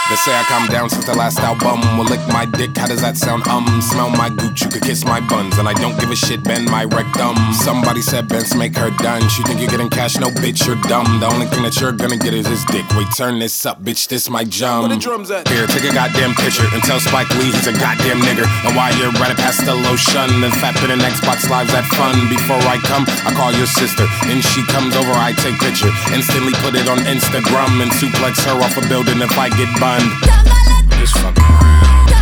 They say I calmed down since the last album. Will lick my dick, how does that sound? Smell my gooch, you could kiss my buns. And I don't give a shit, bend my rectum. Somebody said Benz make her done. She think you're getting cash, no bitch, you're dumb. The only thing that you're gonna get is his dick. Wait, turn this up, bitch, this my jump. Where the drums at? Here, take a goddamn picture and tell Spike Lee he's a goddamn nigger. And while you're running past the lotion and fat bit and Xbox Live's that fun. Before I come, I call your sister. And she comes over, I take picture. Instantly put it on Instagram and suplex her off a building if I get bunned. Just fuck around.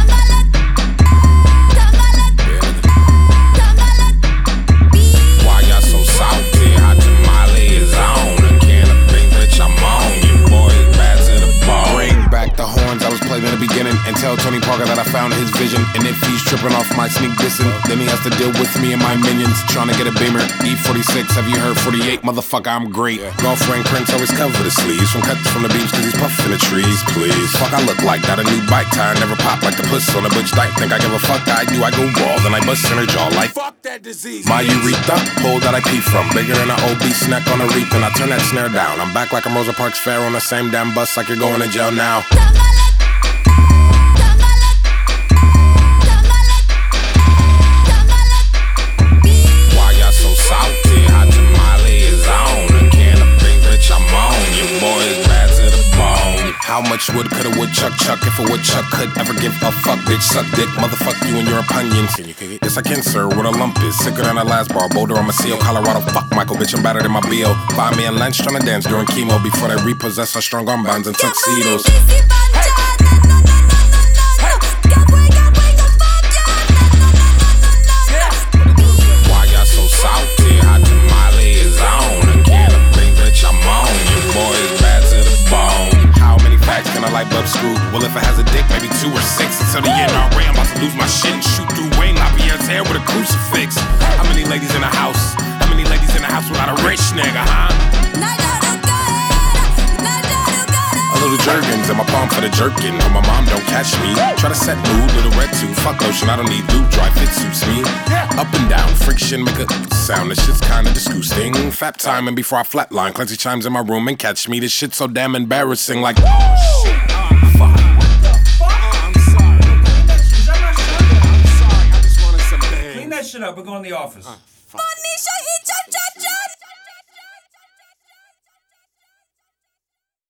Why y'all so salty? Hot tamale is on. A can of pink, bitch, I'm on. You boys bad to the ball. Bring back the horns I was playing in the beginning. And tell Tony Parker that I found his vision. And if he's tripping off my sneak dissing, then he has to deal with me and my minions. Trying to get a Beamer, E46, have you heard 48? Motherfucker, I'm great. Girlfriend Prince always cover the sleeves. From cuts from the beams cause he's puffing the trees, please. Fuck, I look like that, a new bike tire. Never pop like the puss on a butch dyke. Think I give a fuck, I do, I go raw. Then I bust in her jaw like fuck that disease. My urethra, hole that I pee from. Bigger than an obese neck on a reef. And I turn that snare down. I'm back like I'm Rosa Parks Fair on the same damn bus like you're going to jail now. How much wood could a woodchuck chuck if a woodchuck could ever give a fuck? Bitch, suck dick, motherfuck you and your opinions. Can you kick it? Yes, I can, sir. What a lump is. Sicker than a last bar. Boulder, I'm a seal. Colorado, fuck Michael, bitch, I'm better than my B.O. Find me in lunch trying to dance during chemo before they repossess our strong arm bands and tuxedos. Why y'all so salty? Hot tamale is on. A can of pink, bitch, I'm on. You boys bad to the bone. Can a light bulb screw? Well, if it has a dick, maybe 2 or 6. Until the NRA, I'm about to lose my shit and shoot through Wayne LaPierre's hair with a crucifix. How many ladies in the house? How many ladies in the house without a rich nigga, huh? A little jerkins in my palm for the jerkin. But my mom don't catch me. Try to set mood with a red tooth. Fuck lotion, I don't need lube. Dry fit suits me. Up and down, friction, make a sound. This shit's kinda disgusting. Fap time and before I flatline, Clancy chimes in my room and catch me. This shit's so damn embarrassing. Like, oh shit. Fuck. What the fuck? I'm sorry. I'm sorry. I just wanted some bang. Clean that shit up. We're going to the office.